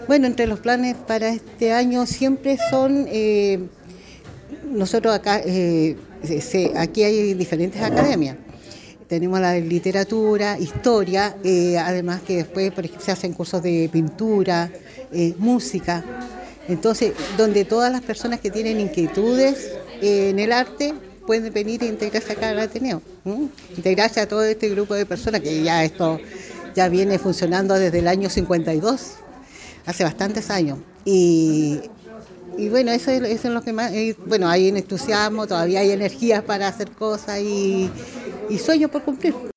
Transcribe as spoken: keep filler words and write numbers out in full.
Bueno, entre los planes para este año siempre son, eh, nosotros acá, eh, se- se- aquí hay diferentes academias. Tenemos la de literatura, historia, eh, además que después, por ejemplo, se hacen cursos de pintura, eh, música. Entonces, donde todas las personas que tienen inquietudes eh, en el arte pueden venir e integrarse acá al Ateneo. ¿M? Integrarse a todo este grupo de personas que ya esto ya viene funcionando desde el año cincuenta y dos, hace bastantes años. Y, y bueno, eso es, eso es lo que más, eh, bueno, hay entusiasmo, todavía hay energías para hacer cosas y, y sueños por cumplir.